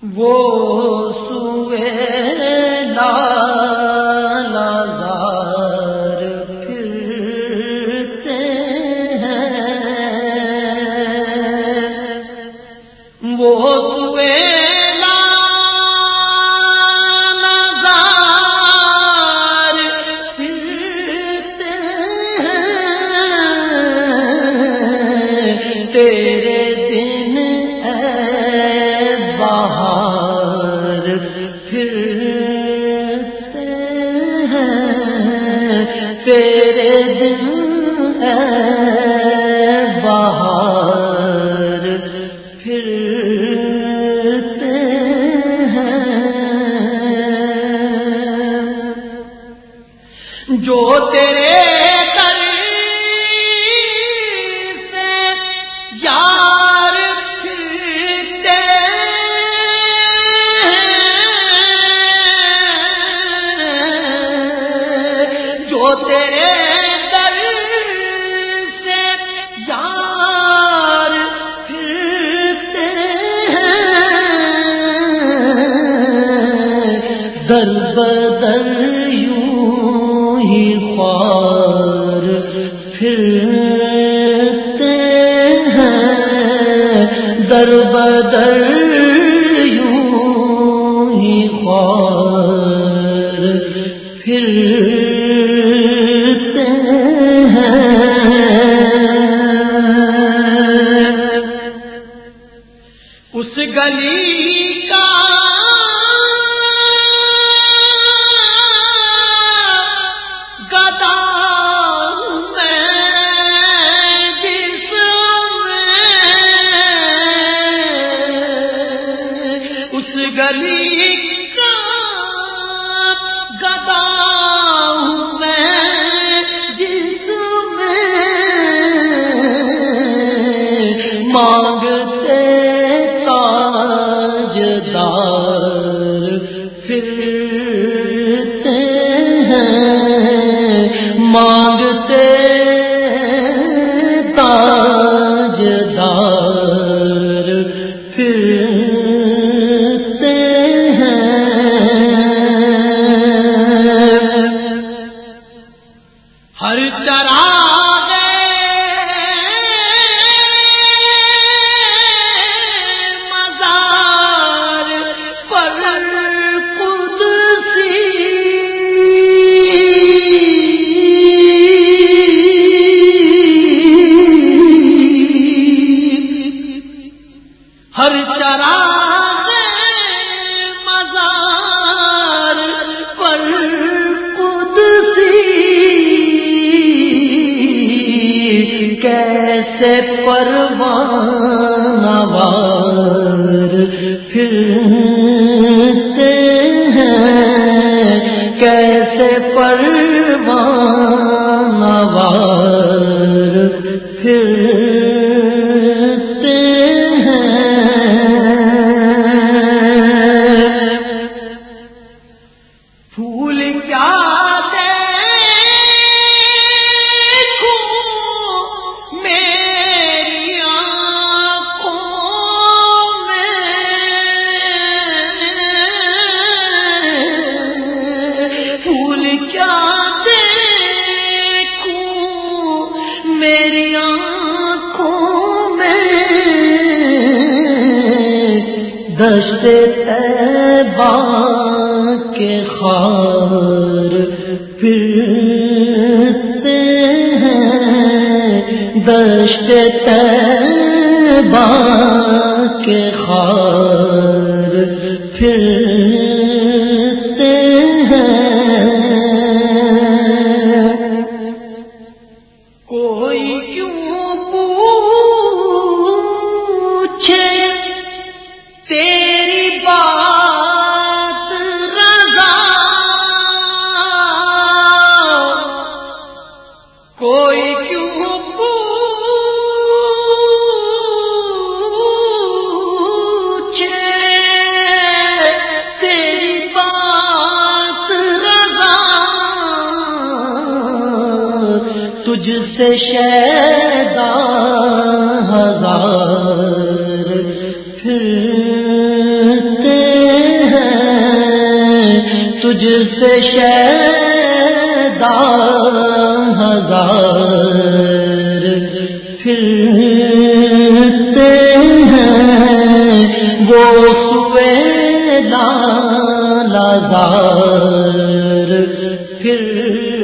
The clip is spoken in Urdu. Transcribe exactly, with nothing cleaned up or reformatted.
وہ سوئے لالازار پھرتے ہیں، وہ سوئے لالازار پھرتے ہیں، تیرے دن اے بہار پھرتے ہیں، تیرے دن اے بہار پھرتے ہیں، جو تیرے قریب سے یار پھرتے ہیں، جو تیرے در سے یار پھرتے ہیں، در بدر یوں ہی خوار پھرتے ہیں، در بدر یوں ہی خوار پھرتے ہیں، اس گلی کا گدا میں جس میں، اس گلی کا گدا میں جس میں مانگتے تاجدار پھرتے ہیں، مانگتے تاجدار پھرتے ہیں، ہر چراغ مزار پر قدسی، ہر چراغ مزار پر قدسی، کیسے پروانہ وار پھرتے ہیں، کیسے پروانہ وار پھرتے ہیں، پھول کیا میری آنکھوں میں، دشت طیبہ کے خار پھرتے ہیں، دشت طیبہ کے خار پھرتے ہیں، کوئی کیوں پوچھے تیری بات رضا، کوئی کیوں پوچھے تجھ سے شیدا ہزار پھرتے ہیں وہ سویدا لازار پھر